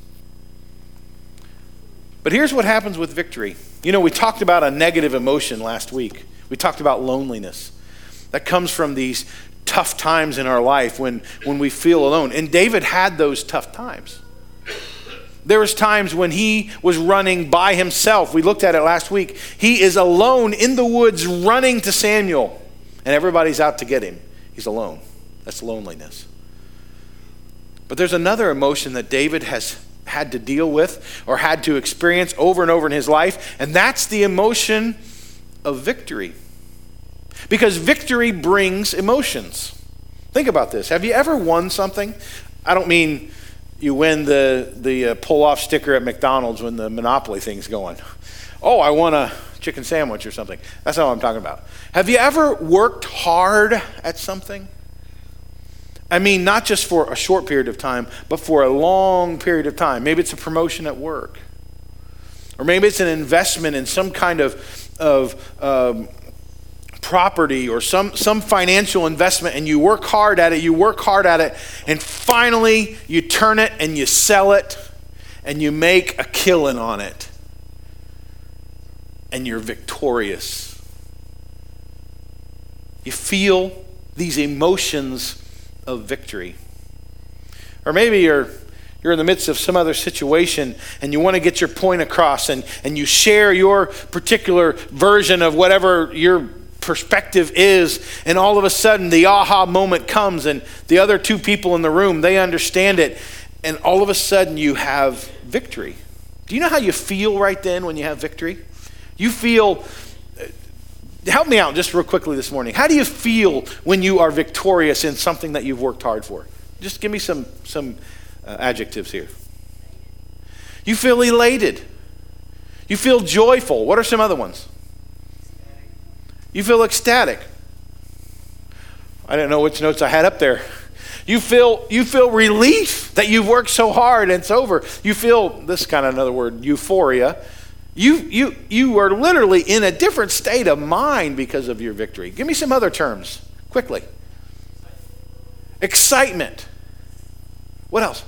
But here's what happens with victory. You know, we talked about a negative emotion last week. We talked about loneliness. That comes from these tough times in our life when, when we feel alone. And David had those tough times. There was times when he was running by himself. We looked at it last week. He is alone in the woods running to Samuel. And everybody's out to get him. He's alone. That's loneliness. But there's another emotion that David has had to deal with or had to experience over and over in his life. And that's the emotion of victory. Because victory brings emotions. Think about this. Have you ever won something? I don't mean you win the, the uh, pull-off sticker at McDonald's when the Monopoly thing's going. Oh, I won a chicken sandwich or something. That's not what I'm talking about. Have you ever worked hard at something? I mean, not just for a short period of time, but for a long period of time. Maybe it's a promotion at work. Or maybe it's an investment in some kind of, of um, property or some, some financial investment, and you work hard at it, you work hard at it, and finally you turn it and you sell it and you make a killing on it. And you're victorious. You feel these emotions of victory. Or maybe you're you're in the midst of some other situation and you want to get your point across, and, and you share your particular version of whatever your perspective is, and all of a sudden the aha moment comes and the other two people in the room, they understand it, and all of a sudden you have victory. Do you know how you feel right then when you have victory? You feel, help me out just real quickly this morning. How do you feel when you are victorious in something that you've worked hard for? Just give me some, some uh, adjectives here. You feel elated. You feel joyful. What are some other ones? You feel ecstatic. I didn't know which notes I had up there. You feel you feel relief that you've worked so hard and it's over. You feel, this is kind of another word, euphoria. You you you are literally in a different state of mind because of your victory. Give me some other terms, quickly. Excitement. What else?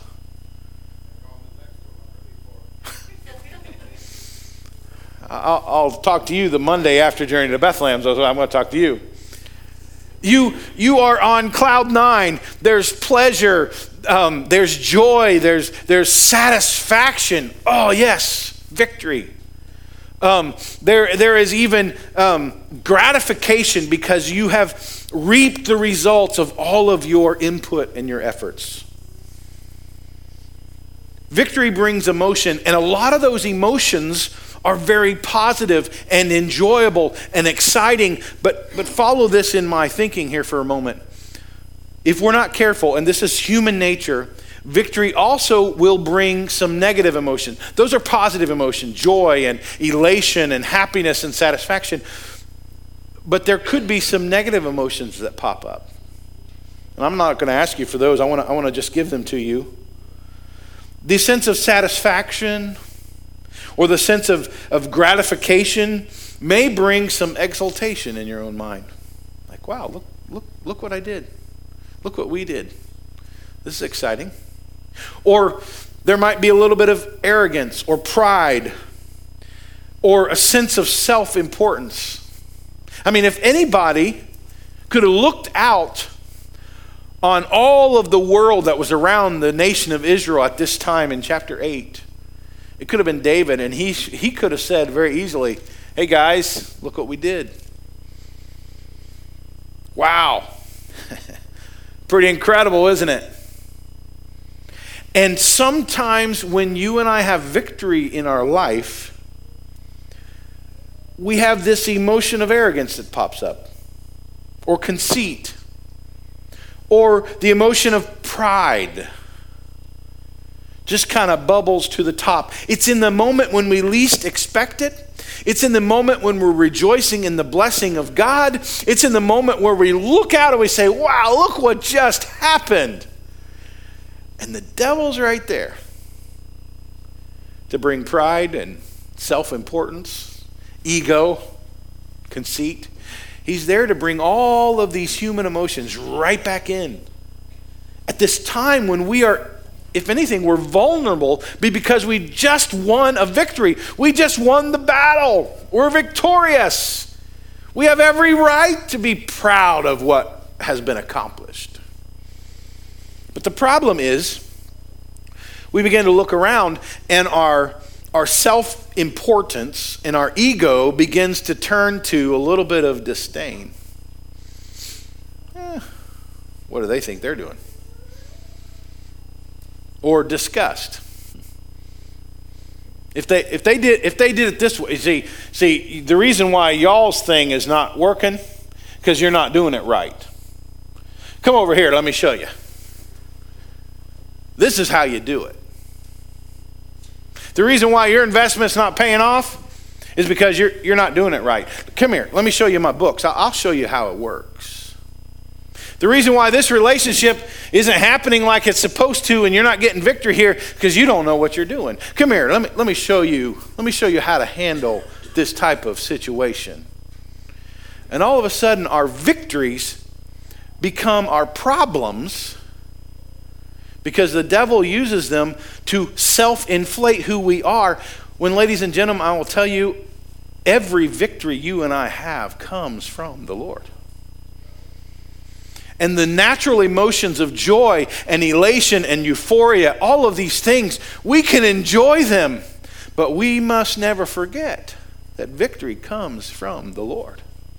I'll, I'll talk to you the Monday after Journey to Bethlehem, so I'm going to talk to you. You you are on cloud nine. There's pleasure. Um, there's joy. There's there's satisfaction. Oh yes, victory. Um, there there is even um, gratification because you have reaped the results of all of your input and your efforts. Victory brings emotion, and a lot of those emotions are very positive and enjoyable and exciting. But, but follow this in my thinking here for a moment. If we're not careful, and this is human nature, victory also will bring some negative emotion. Those are positive emotion, joy and elation and happiness and satisfaction. But there could be some negative emotions that pop up. And I'm not going to ask you for those. I want to I want to just give them to you. The sense of satisfaction or the sense of, of gratification may bring some exultation in your own mind. Like, wow, look, look, look what I did. Look what we did. This is exciting. Or there might be a little bit of arrogance or pride or a sense of self-importance. I mean, if anybody could have looked out on all of the world that was around the nation of Israel at this time in chapter eight, it could have been David, and he, he could have said very easily, hey guys, look what we did. Wow. Pretty incredible, isn't it? And sometimes when you and I have victory in our life, we have this emotion of arrogance that pops up, or conceit, or the emotion of pride just kind of bubbles to the top. It's in the moment when we least expect it. It's in the moment when we're rejoicing in the blessing of God. It's in the moment where we look out and we say, wow, look what just happened. And the devil's right there to bring pride and self-importance, ego, conceit. He's there to bring all of these human emotions right back in. At this time when we are, if anything, we're vulnerable because we just won a victory. We just won the battle. We're victorious. We have every right to be proud of what has been accomplished. But the problem is, we begin to look around and our, our self-importance and our ego begins to turn to a little bit of disdain. Eh, what do they think they're doing? Or disgust. If they if they did if they did it this way, see, see the reason why y'all's thing is not working, because you're not doing it right. Come over here, let me show you. This is how you do it. The reason why your investment's not paying off is because you're you're not doing it right. Come here, let me show you my books. I'll, I'll show you how it works. The reason why this relationship isn't happening like it's supposed to and you're not getting victory here because you don't know what you're doing. Come here, let me let me show you, let me show you how to handle this type of situation. And all of a sudden our victories become our problems because the devil uses them to self-inflate who we are. When, ladies and gentlemen, I will tell you, every victory you and I have comes from the Lord. And the natural emotions of joy and elation and euphoria, all of these things, we can enjoy them. But we must never forget that victory comes from the Lord.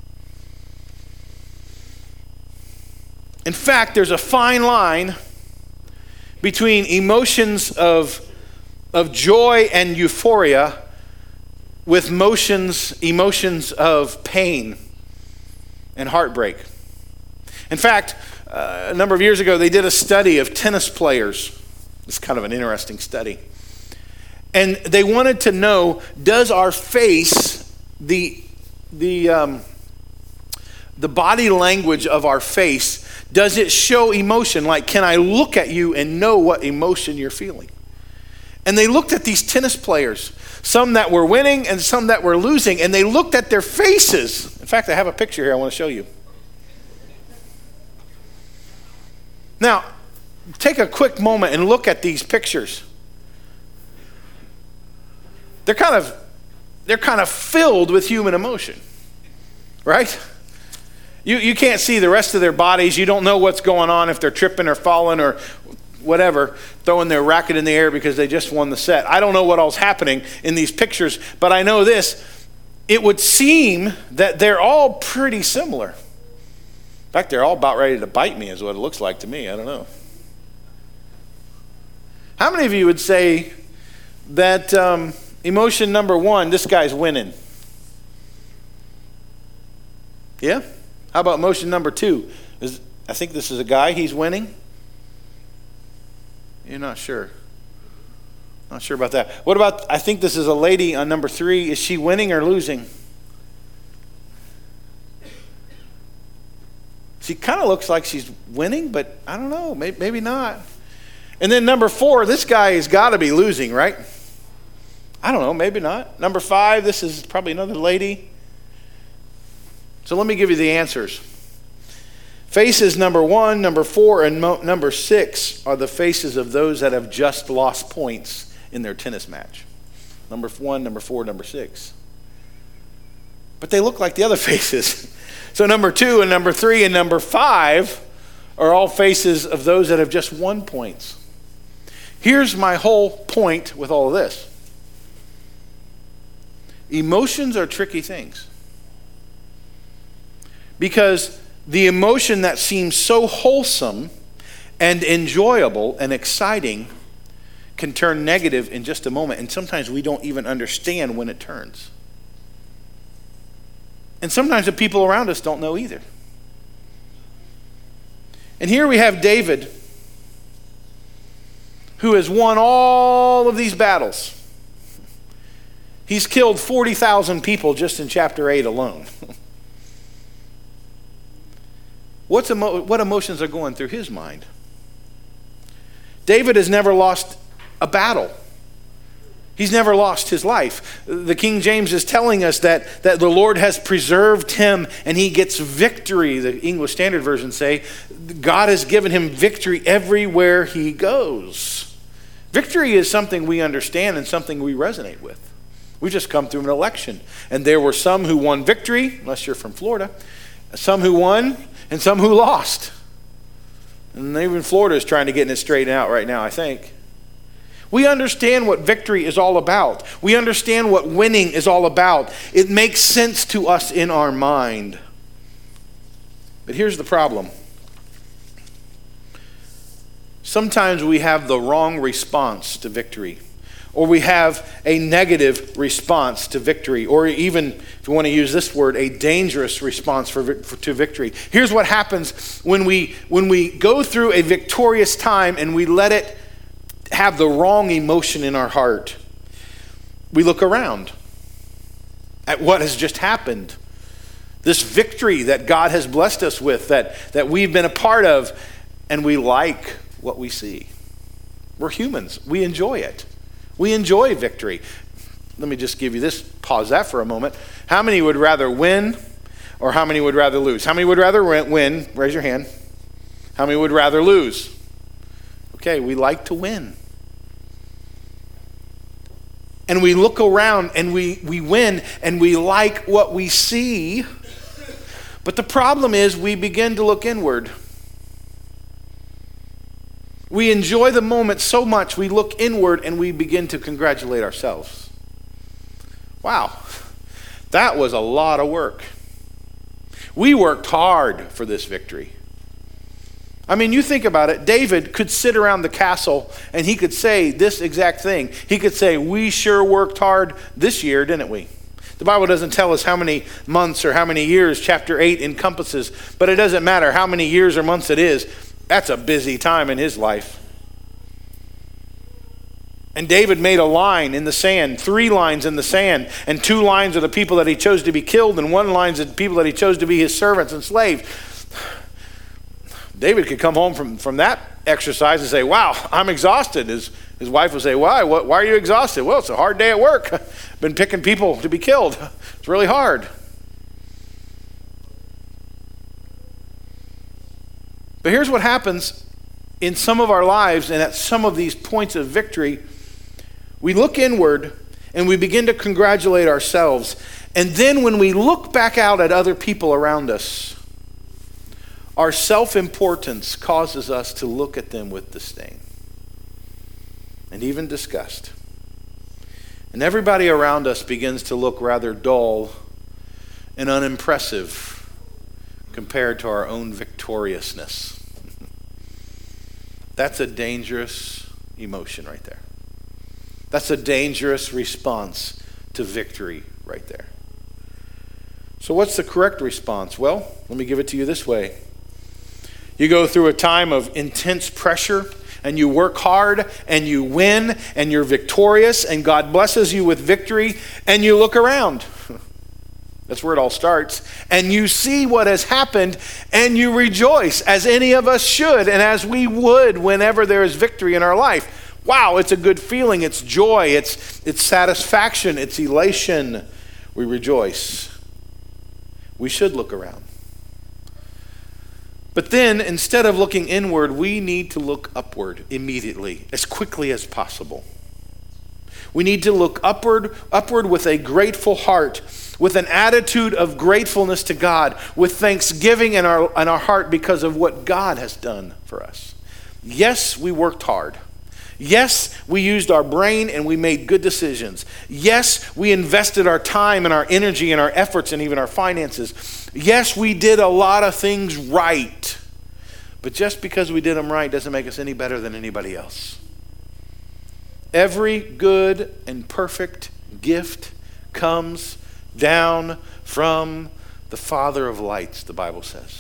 In fact, there's a fine line between emotions of, of joy and euphoria with motions, emotions of pain and heartbreak. In fact, uh, a number of years ago, they did a study of tennis players. It's kind of an interesting study. And they wanted to know, does our face, the, the, um, the body language of our face, does it show emotion? Like, can I look at you and know what emotion you're feeling? And they looked at these tennis players, some that were winning and some that were losing, and they looked at their faces. In fact, I have a picture here I want to show you. Now, take a quick moment and look at these pictures. They're kind of, they're kind of filled with human emotion, right? You, you can't see the rest of their bodies. You don't know what's going on, if they're tripping or falling or whatever, throwing their racket in the air because they just won the set. I don't know what all's happening in these pictures, but I know this. It would seem that they're all pretty similar. In fact, they're all about ready to bite me is what it looks like to me. I don't know. How many of you would say that um, emotion number one, this guy's winning? Yeah? How about emotion number two? Is, I think this is a guy, he's winning? You're not sure. Not sure about that. What about, I think this is a lady on number three. Is she winning or losing? She kind of looks like she's winning, but I don't know. Maybe, maybe not. And then number four, this guy has got to be losing, right? I don't know. Maybe not. Number five, this is probably another lady. So let me give you the answers. Faces number one, number four, and mo- number six are the faces of those that have just lost points in their tennis match. Number one, number four, number six. But they look like the other faces. So number two and number three and number five are all faces of those that have just won points. Here's my whole point with all of this. Emotions are tricky things. Because the emotion that seems so wholesome and enjoyable and exciting can turn negative in just a moment. And sometimes we don't even understand when it turns. And sometimes the people around us don't know either. And here we have David, who has won all of these battles. He's killed forty thousand people just in chapter eight alone. What's emo- what emotions are going through his mind? David has never lost a battle. He's never lost his life. The King James is telling us that, that the Lord has preserved him and he gets victory. The English Standard Version say, God has given him victory everywhere he goes. Victory is something we understand and something we resonate with. We just come through an election. And there were some who won victory, unless you're from Florida, some who won and some who lost. And even Florida is trying to get it straightened out right now, I think. We understand what victory is all about. We understand what winning is all about. It makes sense to us in our mind. But here's the problem. Sometimes we have the wrong response to victory. Or we have a negative response to victory. Or even, if you want to use this word, a dangerous response for, for, to victory. Here's what happens when we, when we go through a victorious time and we let it have the wrong emotion in our heart. We look around at what has just happened. This victory that God has blessed us with, that, that we've been a part of, and we like what we see. We're humans. We enjoy it. We enjoy victory. Let me just give you this, pause that for a moment. How many would rather win or how many would rather lose? How many would rather win? Raise your hand. How many would rather lose? Okay, we like to win. And we look around and we, we win and we like what we see. But the problem is we begin to look inward. We enjoy the moment so much we look inward and we begin to congratulate ourselves. Wow, that was a lot of work. We worked hard for this victory. I mean, you think about it. David could sit around the castle and he could say this exact thing. He could say, we sure worked hard this year, didn't we? The Bible doesn't tell us how many months or how many years chapter eight encompasses, but it doesn't matter how many years or months it is. That's a busy time in his life. And David made a line in the sand, three lines in the sand, and two lines are the people that he chose to be killed, and one line is the people that he chose to be his servants and slaves. David could come home from, from that exercise and say, wow, I'm exhausted. His, his wife would say, why? What, why are you exhausted? Well, it's a hard day at work. I've been picking people to be killed. It's really hard. But here's what happens in some of our lives and at some of these points of victory. We look inward and we begin to congratulate ourselves. And then when we look back out at other people around us, our self-importance causes us to look at them with disdain and even disgust. And everybody around us begins to look rather dull and unimpressive compared to our own victoriousness. That's a dangerous emotion right there. That's a dangerous response to victory right there. So what's the correct response? Well, let me give it to you this way. You go through a time of intense pressure, and you work hard, and you win, and you're victorious, and God blesses you with victory, and you look around. That's where it all starts. And you see what has happened, and you rejoice, as any of us should, and as we would whenever there is victory in our life. Wow, it's a good feeling. It's joy. It's, it's satisfaction. It's elation. We rejoice. We should look around. But then, instead of looking inward, we need to look upward immediately, as quickly as possible. We need to look upward, upward with a grateful heart, with an attitude of gratefulness to God, with thanksgiving in our, in our heart because of what God has done for us. Yes, we worked hard. Yes, we used our brain and we made good decisions. Yes, we invested our time and our energy and our efforts and even our finances. Yes, we did a lot of things right. But just because we did them right doesn't make us any better than anybody else. Every good and perfect gift comes down from the Father of lights, the Bible says.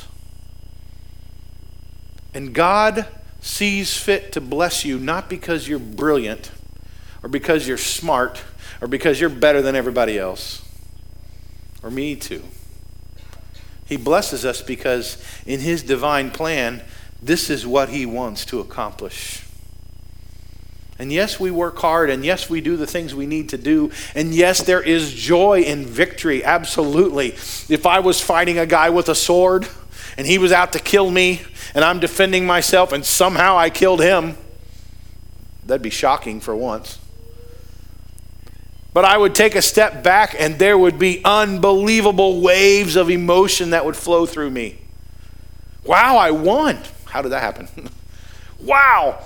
And God sees fit to bless you not because you're brilliant or because you're smart or because you're better than everybody else or me too. He blesses us because in his divine plan, this is what he wants to accomplish. And yes, we work hard, and yes, we do the things we need to do, and yes, there is joy in victory, absolutely. If I was fighting a guy with a sword and he was out to kill me, and I'm defending myself, and somehow I killed him, that'd be shocking for once. But I would take a step back, and there would be unbelievable waves of emotion that would flow through me. Wow, I won. How did that happen? Wow.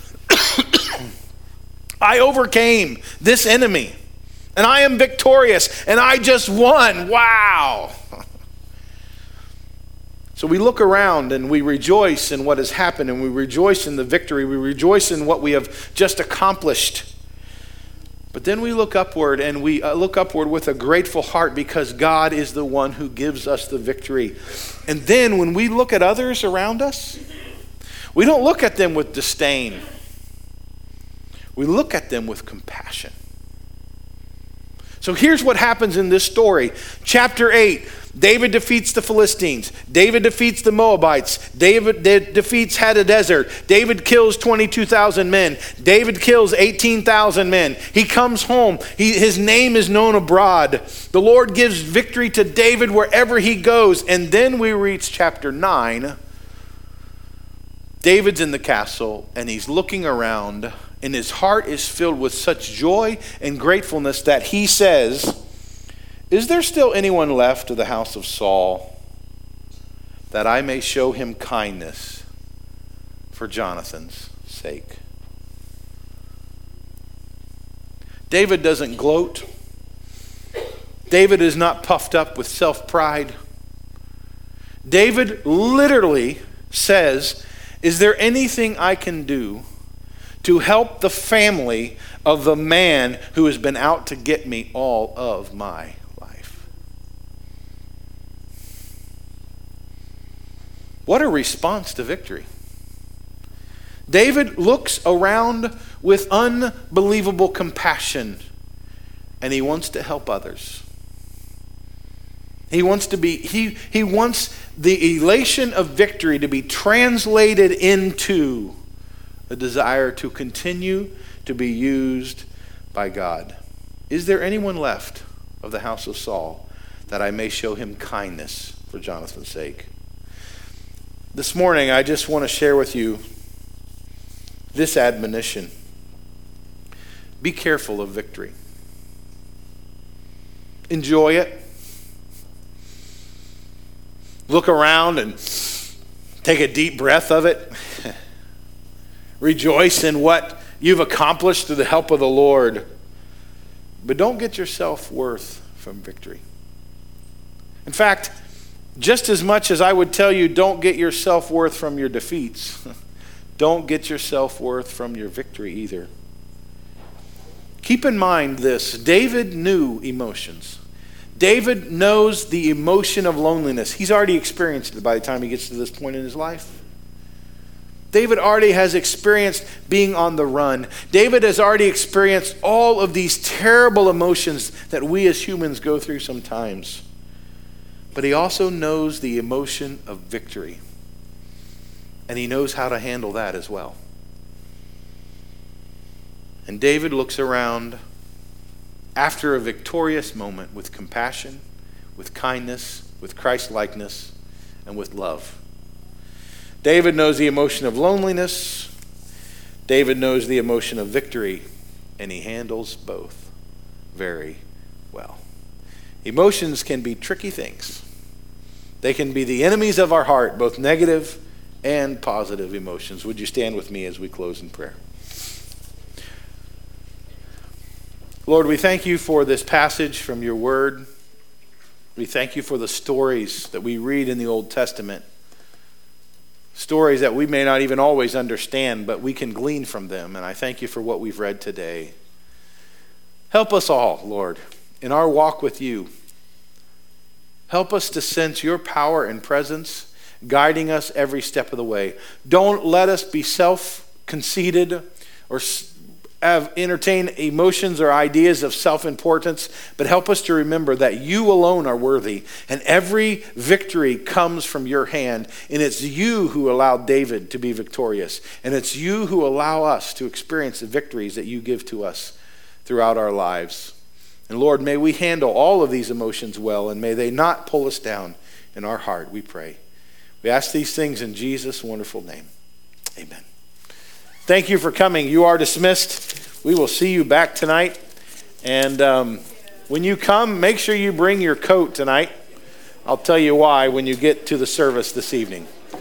I overcame this enemy, and I am victorious, and I just won. Wow. So we look around and we rejoice in what has happened, and we rejoice in the victory. We rejoice in what we have just accomplished. But then we look upward, and we uh, look upward with a grateful heart because God is the one who gives us the victory. And then when we look at others around us, we don't look at them with disdain. We look at them with compassion. So here's what happens in this story. Chapter eight, David defeats the Philistines. David defeats the Moabites. David de- defeats Hadadezer. David kills twenty-two thousand men. David kills eighteen thousand men. He comes home. He, his name is known abroad. The Lord gives victory to David wherever he goes. And then we reach chapter nine. David's in the castle, and he's looking around, and his heart is filled with such joy and gratefulness that he says, "Is there still anyone left of the house of Saul, that I may show him kindness for Jonathan's sake?" David doesn't gloat. David is not puffed up with self-pride. David literally says, "Is there anything I can do to help the family of the man who has been out to get me all of my life?" What a response to victory. David looks around with unbelievable compassion, and he wants to help others. He wants to be, he, he wants the elation of victory to be translated into a desire to continue to be used by God. Is there anyone left of the house of Saul that I may show him kindness for Jonathan's sake? This morning, I just want to share with you this admonition. Be careful of victory. Enjoy it. Look around and take a deep breath of it. Rejoice in what you've accomplished through the help of the Lord. But don't get your self-worth from victory. In fact, just as much as I would tell you don't get your self-worth from your defeats, Don't get your self-worth from your victory either. Keep in mind this. David knew emotions. David knows the emotion of loneliness. He's already experienced it by the time he gets to this point in his life. David already has experienced being on the run. David has already experienced all of these terrible emotions that we as humans go through sometimes. But he also knows the emotion of victory. And he knows how to handle that as well. And David looks around after a victorious moment with compassion, with kindness, with Christ-likeness, and with love. David knows the emotion of loneliness. David knows the emotion of victory, and he handles both very well. Emotions can be tricky things. They can be the enemies of our heart, both negative and positive emotions. Would you stand with me as we close in prayer? Lord, we thank you for this passage from your word. We thank you for the stories that we read in the Old Testament. Stories that we may not even always understand, but we can glean from them. And I thank you for what we've read today. Help us all, Lord, in our walk with you. Help us to sense your power and presence, guiding us every step of the way. Don't let us be self-conceited or have entertain emotions or ideas of self-importance, but help us to remember that you alone are worthy, and every victory comes from your hand, and it's you who allowed David to be victorious, and it's you who allow us to experience the victories that you give to us throughout our lives. And Lord, may we handle all of these emotions well, and may they not pull us down in our heart, we pray. We ask these things in Jesus' wonderful name. Amen. Thank you for coming. You are dismissed. We will see you back tonight. And um, when you come, make sure you bring your coat tonight. I'll tell you why when you get to the service this evening.